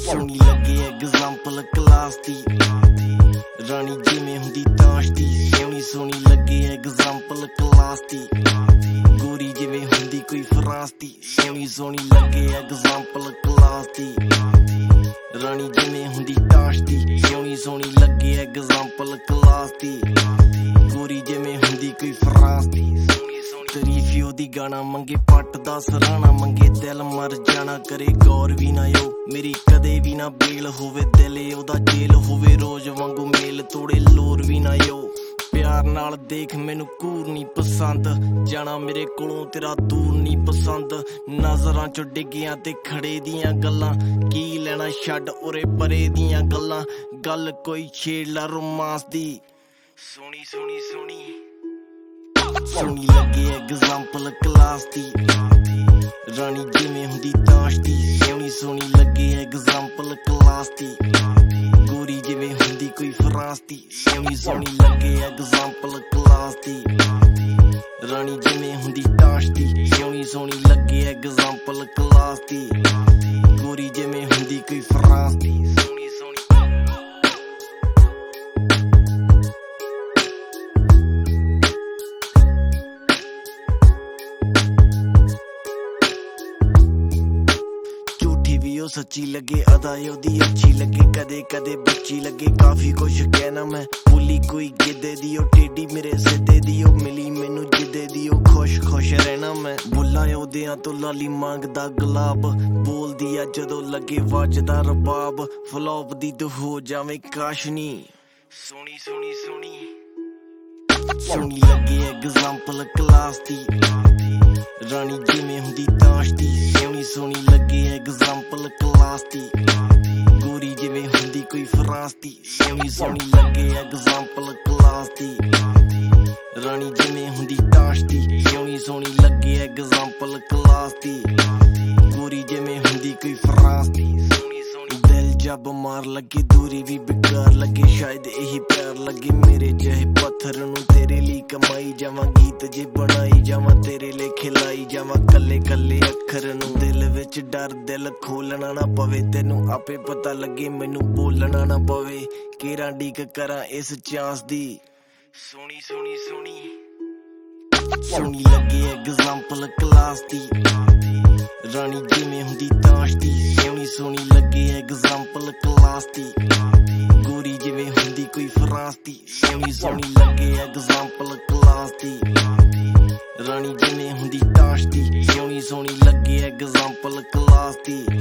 ਸੋਹਣੀ ਲੱਗੇ example class ਦੀ, ਰਾਣੀ ਜਿਵੇਂ ਹੁੰਦੀ ਤਾਸ਼ ਦੀ। ਸੋਹਣੀ ਸੋਹਣੀ ਲੱਗੇ ਐਗਜ਼ਾਮਪਲ ਕਲਾਸ ਦੀ, ਗੋਰੀ ਜਿਵੇਂ ਹੁੰਦੀ ਕੋਈ ਫਰਾਂਸ ਦੀ। ਸੋਹਣੀ ਸੋਹਣੀ ਲੱਗੇ ਐਗਜ਼ਾਮਪਲ ਕਲਾਸ ਦੀ, ਰਾਣੀ ਜਿਵੇਂ ਹੁੰਦੀ ਤਾਸ਼ ਦੀ। ਸੋਹਣੀ ਸੋਹਣੀ ਲੱਗੇ ਐਗਜ਼ਾਮਪਲ ਕਲਾਸ ਦੀ, ਗੋਰੀ ਜਿਵੇਂ ਹੁੰਦੀ ਕੋਈ ਫਰਾਂਸ ਦੀ। ਤਰੀਫੀ ਉਹਦੀ ਗਾਣਾ ਮੰਗੇ, ਪੱਟ ਦਾ ਸਰਾਣਾ ਮੰਗੇ, ਦਿਲ ਮਰ ਜਾਣਾ ਕਰੇ ਗੌਰ ਵੀ ਨਾ ਓ ਮੇਰੀ ਕਦੇ ਵੀ ਨਾ ਬੇਲ ਹੋਵੇ। ਦਿਲ ਉਹਦਾ ਜੇਲ ਹੋਵੇ, ਰੋਜ਼ ਵਾਂਗੂ ਮੇਲ ਤੋੜੇ ਲੋਰ ਵੀ ਨਾ ਓ। ਪਿਆਰ ਨਾਲ ਦੇਖ ਮੈਨੂੰ ਘੂਰ ਨੀ ਪਸੰਦ, ਜਾਣਾ ਮੇਰੇ ਕੋਲੋਂ ਤੇਰਾ ਦੂਰ ਨੀ ਪਸੰਦ। ਨਜ਼ਰਾਂ ਚੋਂ ਡਿੱਗਿਆਂ ਤੇ ਖੜੇ ਦੀਆਂ ਗੱਲਾਂ, ਕੀ ਲੈਣਾ ਛੱਡ ਉਰੇ ਪਰੇ ਦੀਆਂ ਗੱਲਾਂ। ਗੱਲ ਕੋਈ ਛੇੜ ਲਾ ਰੋਮਾਂਸ ਦੀ, ਸੋਹਣੀ ਸੋਹਣੀ ਸੋਹਣੀ ਸੋਹਣੀ ਲੱਗੇ ਐਗਜ਼ਾਮਪਲ ਕਲਾਸ ਦੀ, ਰਾਣੀ ਜਿਵੇਂ ਹੁੰਦੀ ਤਾਸ਼ ਦੀ। ਸੋਹਣੀ ਸੋਹਣੀ ਲੱਗੇ ਐਗਜ਼ਾਮਪਲ ਕਲਾਸ ਦੀ, ਗੋਰੀ ਜਿਵੇਂ ਹੁੰਦੀ ਕੋਈ ਫਰਾਂਸ ਦੀ। ਸੋਹਣੀ ਸੋਹਣੀ ਲੱਗੇ ਐਗਜ਼ਾਮਪਲ ਕਲਾਸ ਦੀ, ਰਾਣੀ ਜਿਵੇਂ ਹੁੰਦੀ ਤਾਸ਼ ਦੀ। ਸੋਹਣੀ ਸੋਹਣੀ ਲੱਗੇ ਐਗਜ਼ਾਮਪਲ ਕਲਾਸ ਦੀ, ਗੋਰੀ ਜਿਵੇਂ ਹੁੰਦੀ ਕੋਈ ਫਰਾਂਸ ਦੀ। ਉਹ ਸੱਚੀ ਲੱਗੇ, ਅਦਾ ਉਹਦੀ ਅੱਛੀ ਲੱਗੇ, ਕਦੇ ਕਦੇ ਬੱਚੀ ਲੱਗੇ। ਕਾਫੀ ਕੁਛ ਕਹਿਣਾ ਮੈਂ, ਬੋਲੀ ਕੋਈ ਗਿੱਧੇ ਦੀ, ਉਹ ਟੇਢੀ ਮੇਰੇ ਸਿੱਧੇ ਦੀ। ਉਹ ਮਿਲੀ ਮੈਨੂੰ ਜਿੱਦੇ ਦੀ, ਉਹ ਖੁਸ਼ ਖੁਸ਼ ਰਹਿਣਾ ਮੈਂ। ਬੁੱਲਾਂ ਉਹਦਿਆਂ ਤੋਂ ਲਾਲੀ ਮੰਗਦਾ ਗੁਲਾਬ, ਬੋਲਦੀ ਆ ਜਦੋਂ ਲੱਗੇ ਵੱਜਦਾ ਰਬਾਬ। ਫਲੋਪ ਦੀ ਤੂੰ ਹੋ ਜਾਵੇਂ ਕਾਸ਼ਨੀ, ਸੋਹਣੀ ਸੋਹਣੀ ਸੋਹਣੀ ਸੋਹਣੀ ਲੱਗੇ ਐਗਜ਼ਾਮਪਲ ਕਲਾਸ ਦੀ, ਰਾਣੀ ਜਿਵੇਂ ਹੁੰਦੀ ਤਾਸ਼ ਦੀ। ਸੋਹਣੀ ਸੋਹਣੀ ਲੱਗੇ ਐਗਜ਼ਾਮਪਲ ਕਲਾਸ ਦੀ, ਗੋਰੀ ਜਿਵੇਂ ਹੁੰਦੀ ਕੋਈ ਫਰਾਂਸ ਦੀ। ਸੋਹਣੀ ਸੋਹਣੀ ਲੱਗੇ ਐਗਜ਼ਾਮਪਲ ਕਲਾਸ ਦੀ, ਰਾਣੀ ਜਿਵੇਂ ਹੁੰਦੀ ਤਾਸ਼ ਦੀ। ਸੋਹਣੀ ਸੋਹਣੀ ਲੱਗੇ ਐਗਜ਼ਾਮਪਲ ਕਲਾਸ ਦੀ, ਗੋਰੀ ਜਿਵੇਂ ਹੁੰਦੀ ਕੋਈ ਫਰਾਂਸ ਦੀ। ਦਿਲ ਜਬ ਮਾਰ ਲੱਗੇ, ਦੂਰੀ ਵੀ ਬੇਕਾਰ ਲੱਗੇ, ਸ਼ਾਇਦ ਇਹੀ ਪਿਆਰ ਲੱਗੇ। ਮੇਰੇ ਜਿਹੇ ਪੱਥਰ ਨੂੰ ਤੇਰੇ ਲਈ ਕਮਾਈ ਜਾਵਾਂ, ਗੀਤ ਜੇ ਬਣਾਈ ਜਾਵਾਂ, ਤੇਰੇ ਲਈ ਖਿਲਾਈ ਜਾਵਾਂ ਕੱਲੇ ਕੱਲੇ ਅੱਖਰ ਨੂੰ। ਦਿਲ ਵਿੱਚ ਡਰ, ਦਿਲ ਖੋਲਣਾ ਨਾ ਪਵੇ, ਤੈਨੂੰ ਆਪੇ ਪਤਾ ਲੱਗੇ ਮੈਨੂੰ ਬੋਲਣਾ ਨਾ ਪਵੇ। ਕਿਹੜਾ ਡੀਕ ਕਰਾਂ ਇਸ ਚਾਂਸ ਦੀ, ਸੋਹਣੀ ਸੋਹਣੀ ਸੋਹਣੀ ਸੋਹਣੀ ਲੱਗੇ ਐਗਜ਼ਾਮਪਲ ਕਲਾਸ ਦੀ, ਰਾਣੀ ਜਿਵੇਂ ਹੁੰਦੀ ਤਾਸ਼ ਦੀ। ਸੋਹਣੀ ਸੋਹਣੀ ਲੱਗੇ ਐਗਜ਼ਾਮਪਲ ਕਲਾਸ ਦੀ, ਗੋਰੀ ਜਿਵੇਂ ਹੁੰਦੀ ਕੋਈ ਫਰਾਂਸ ਦੀ। ਸੋਹਣੀ ਸੋਹਣੀ ਲੱਗੇ ਐਗਜ਼ਾਮਪਲ ਕਲਾਸ ਦੀ, ਰਾਣੀ ਜਿਵੇਂ ਹੁੰਦੀ ਤਾਸ਼ ਦੀ। ਸੋਹਣੀ ਸੋਹਣੀ ਲੱਗੇ ਐਗਜ਼ਾਮਪਲ ਕਲਾਸ ਦੀ,